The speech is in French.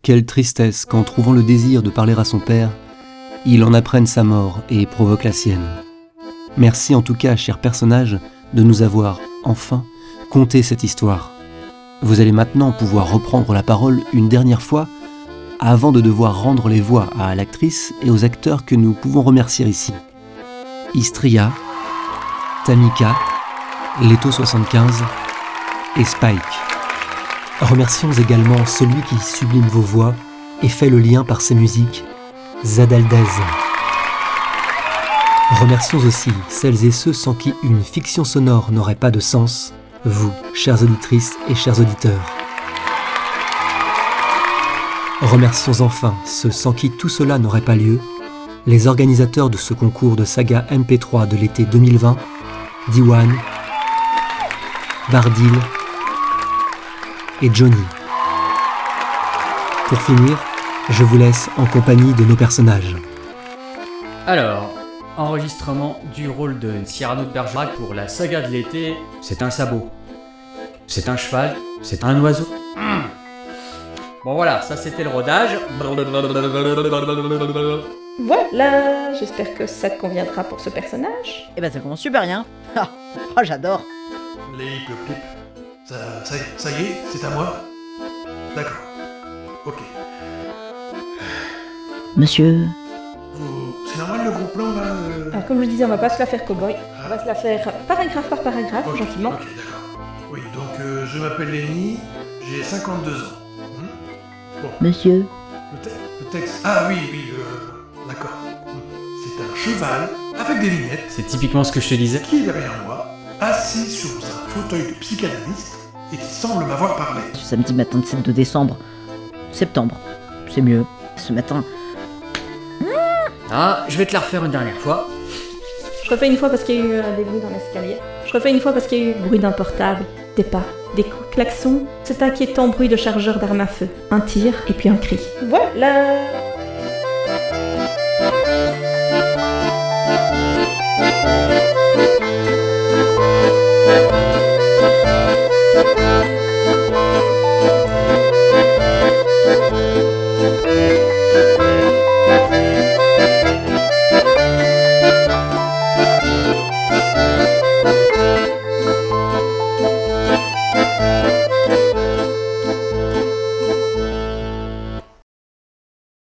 Quelle tristesse qu'en trouvant le désir de parler à son père, il en apprenne sa mort et provoque la sienne. Merci en tout cas, cher personnage, de nous avoir, enfin, conté cette histoire. Vous allez maintenant pouvoir reprendre la parole une dernière fois avant de devoir rendre les voix à l'actrice et aux acteurs que nous pouvons remercier ici. Istria, Tamika, Leto75 et Spike. Remercions également celui qui sublime vos voix et fait le lien par ses musiques, Zadaldez. Remercions aussi celles et ceux sans qui une fiction sonore n'aurait pas de sens, vous, chères auditrices et chers auditeurs. Remercions enfin ceux sans qui tout cela n'aurait pas lieu, les organisateurs de ce concours de saga MP3 de l'été 2020, Diwan, Bardil et Johnny. Pour finir, je vous laisse en compagnie de nos personnages. Alors, enregistrement du rôle de Cyrano de Bergerac pour la saga de l'été, c'est un sabot. C'est un cheval, c'est un oiseau. Bon voilà, ça c'était le rodage. Voilà, j'espère que ça te conviendra pour ce personnage. Eh ben ça commence super bien. Oh, j'adore. Les plip. Ça y est, c'est à moi. D'accord. Ok. Monsieur... C'est normal le gros plan là Alors, comme je disais, on va pas se la faire cow-boy. On va se la faire paragraphe par paragraphe, Ok, gentiment. Ok, d'accord. Oui, donc je m'appelle Lenny, j'ai 52 ans. Bon, Monsieur... le texte... Ah oui, d'accord. C'est un cheval avec des lunettes C'est typiquement ce que je te disais. qui est derrière moi, assis sur un fauteuil de psychanalyste et qui semble m'avoir parlé. Ce samedi matin de 7 de décembre. Septembre. C'est mieux. Ce matin... Ah, je vais te la refaire une dernière fois. Je refais une fois parce qu'il y a eu des bruits dans l'escalier. Je refais une fois parce qu'il y a eu bruit d'un portable, des pas, des coups de klaxon, cet inquiétant bruit de chargeur d'armes à feu, un tir et puis un cri. Voilà.